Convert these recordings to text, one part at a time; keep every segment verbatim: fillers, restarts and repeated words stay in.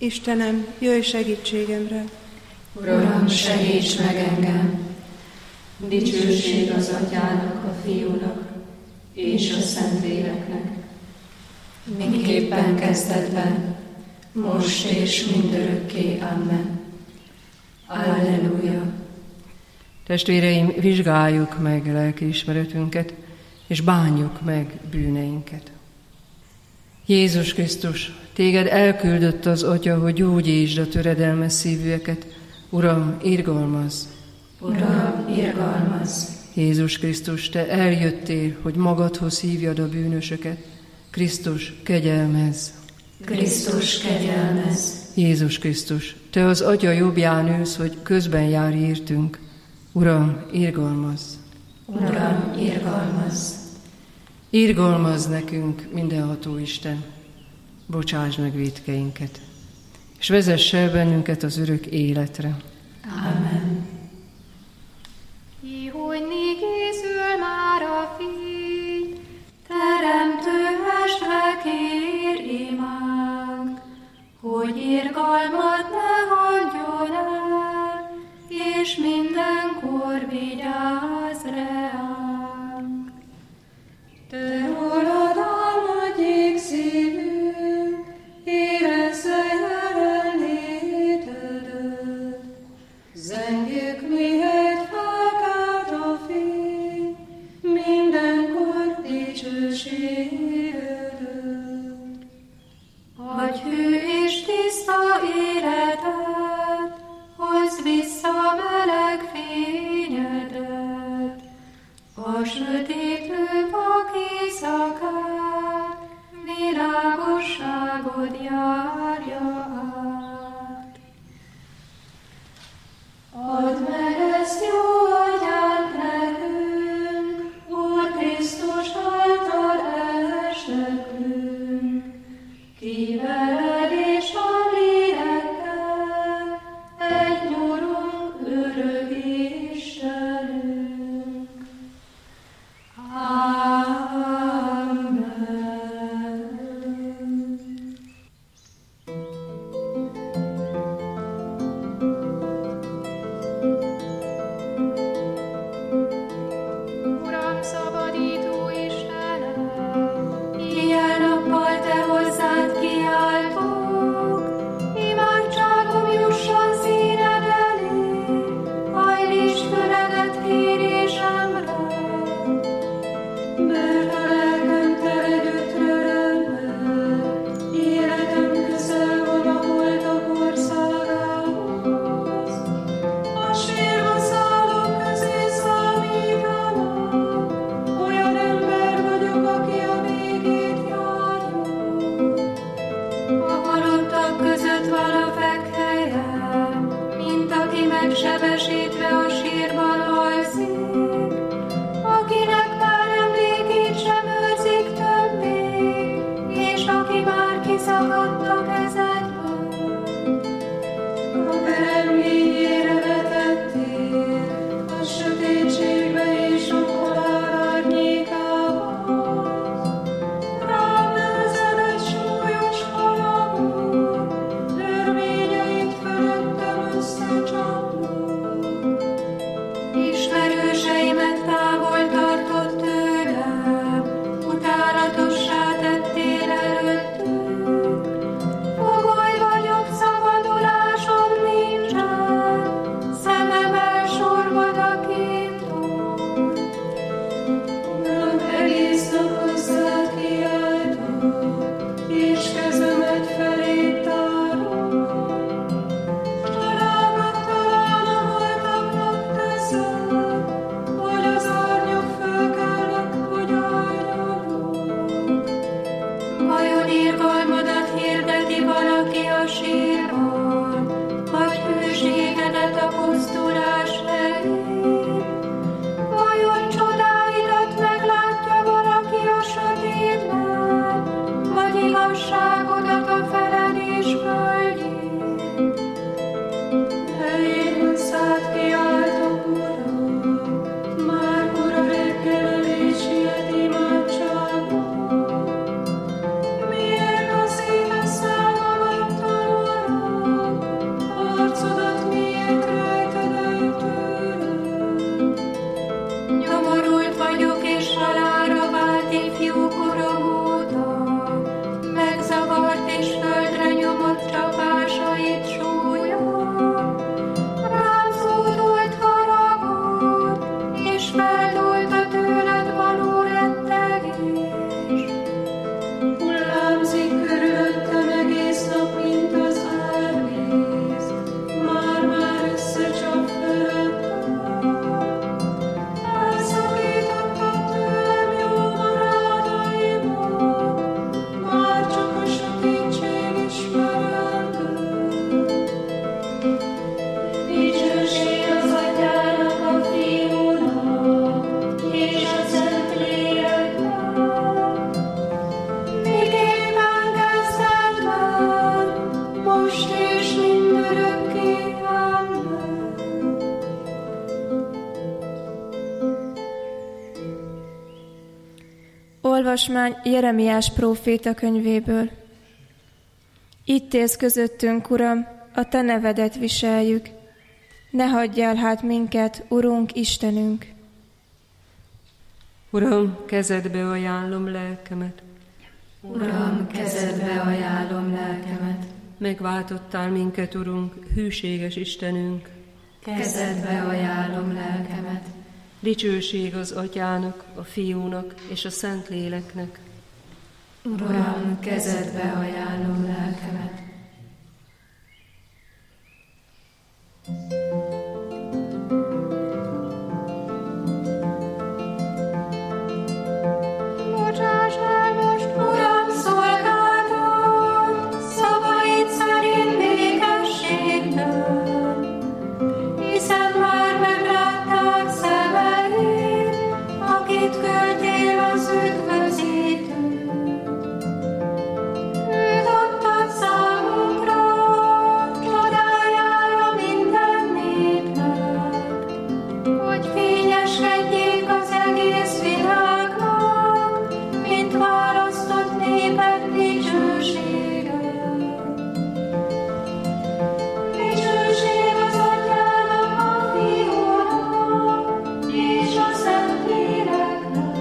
Istenem, jöjj segítségemre! Uram, segíts meg engem! Dicsőség az Atyának, a Fiúnak és a Szentléleknek, miképpen kezdetben, most és mindörökké. Amen. Alleluja! Testvéreim, vizsgáljuk meg lelkiismeretünket, és bánjuk meg bűneinket. Jézus Krisztus, téged elküldött az Atya, hogy gyógyítsd a töredelmes szívűeket. Uram, irgalmazz! Uram, irgalmazz! Jézus Krisztus, te eljöttél, hogy magadhoz hívjad a bűnösöket. Krisztus, kegyelmezz! Krisztus, kegyelmezz! Jézus Krisztus, te az Atya jobbján ülsz, hogy közben járj értünk. Uram, irgalmazz! Uram, irgalmazz! Irgalmazz nekünk, mindenható Isten, bocsásd meg vétkeinket, és vezess el bennünket az örök életre. Amen. Ihojni készül már a fény, teremtő mestre kér imánk, hogy irgalmat ne hagyjon el, és mindenkor vigyázz reánk. Te rólad álmodjék szívünk, érezze jelenlétedet. Zengjük, mihelyt felkelt a fény, mindenkor dicsőségedet. Adj hű és tiszta életet, hozd vissza meleg fényedet, a sötétlő vak éjszakát, világosságod járja át. Add meg ezt jó atyánk nekünk, Úr Krisztus által esnekünk, ki veled és a lélekkel egy nyurunk örök Istenünk. Amen. Uram, szabadító Istenem, éjjel-nappal te hozzád kiáltok, imádságom jusson színed elé, hajlíts füledet kérésemre, mert a lelkem tele gyötrelemmel, életem közel van a holtak országához. A sírba szállók közé számítanak, olyan ember vagyok, aki a végét járja. A halottak között van a fekhelyem, mint aki megsebesítve a sírban alszik, akinek már emlékét sem őrzik többé, és aki már kiszakadt a kezedből. A pereményére vetettél, a sötétségbe és a halál árnyékához. Rám nehezed egy súlyos haragot, törvényeit fölöttem összecsapnak. Olvasmány Jeremiás próféta könyvéből. Itt élsz közöttünk, Uram, a Te nevedet viseljük. Ne hagyjál hát minket, Urunk, Istenünk! Uram, kezedbe ajánlom lelkemet. Uram, kezedbe ajánlom lelkemet. Megváltottál minket, Urunk, hűséges Istenünk. Kezedbe ajánlom lelkemet. Dicsőség az Atyának, a Fiúnak és a Szentléleknek. Uram, kezedbe ajánlom lelkemet. Bocsáss el most, Uram, szolgáltat, szavaid szerint békességtől, hiszen már meglátták szemeid, akit küldtél az üdvözítőt. Őt adtad számunkra, csodájára minden népnek, hogy fényeskedjék az egész világnak, mint választott néped dicsősége. Dicsőség az Atyának, a Fiúnak és a Szentléleknek,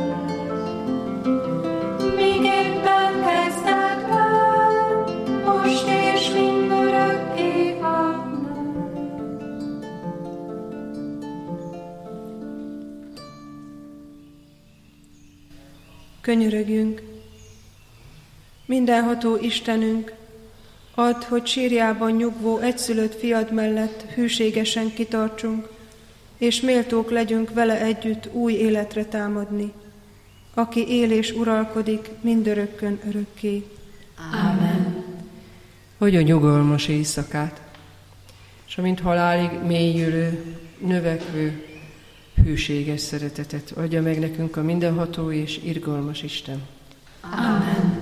miképpen kezdetben, most és mindörökké. Amen. Könyörögjünk! Mindenható Istenünk, add, hogy sírjában nyugvó egyszülött fiad mellett hűségesen kitartsunk, és méltók legyünk vele együtt új életre támadni, aki él és uralkodik mindörökkön örökké. Amen. Hogy a nyugalmas éjszakát, és amint halálig mélyülő, növekvő, hűséges szeretetet adja meg nekünk a mindenható és irgalmas Isten. Amen.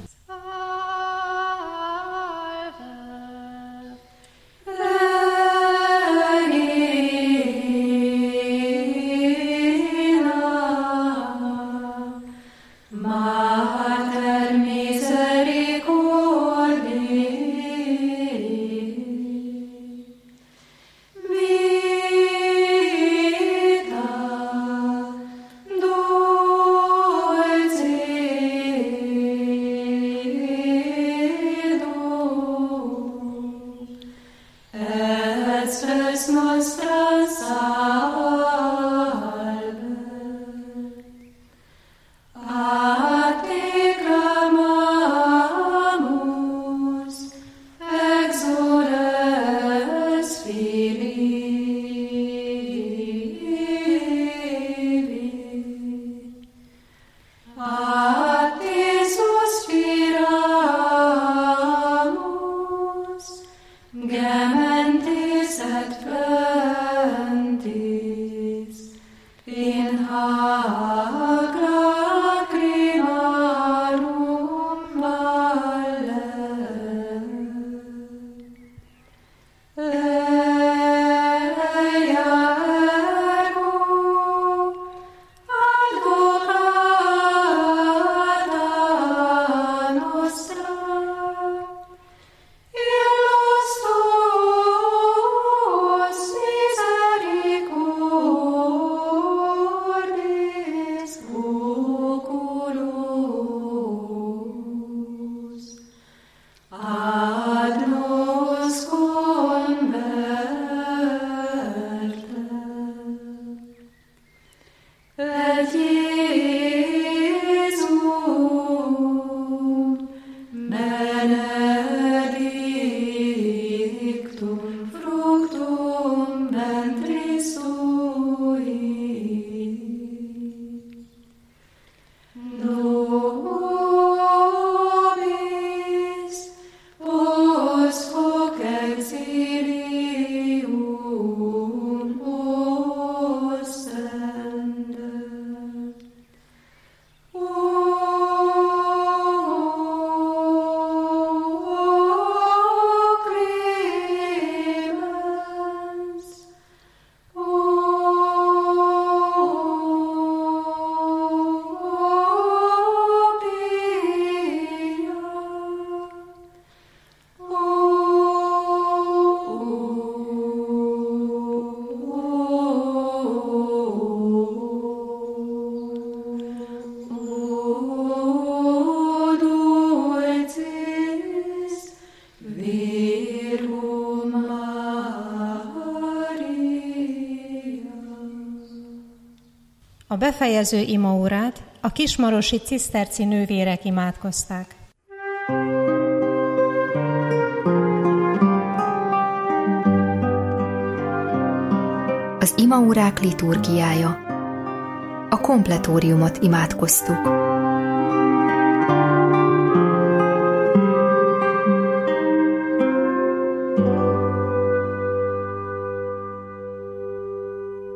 Mater misericordiae, vita dulcedo, et spes nostra salve. A te clamamus, exules Filii. A te suspiramus, gementes et flentis, in hac lacrimarum valle. Leia ergo advocata nostra, illos A befejező imaórát a kismarosi ciszterci nővérek imádkozták. Az imaórák liturgiája. A kompletóriumot imádkoztuk.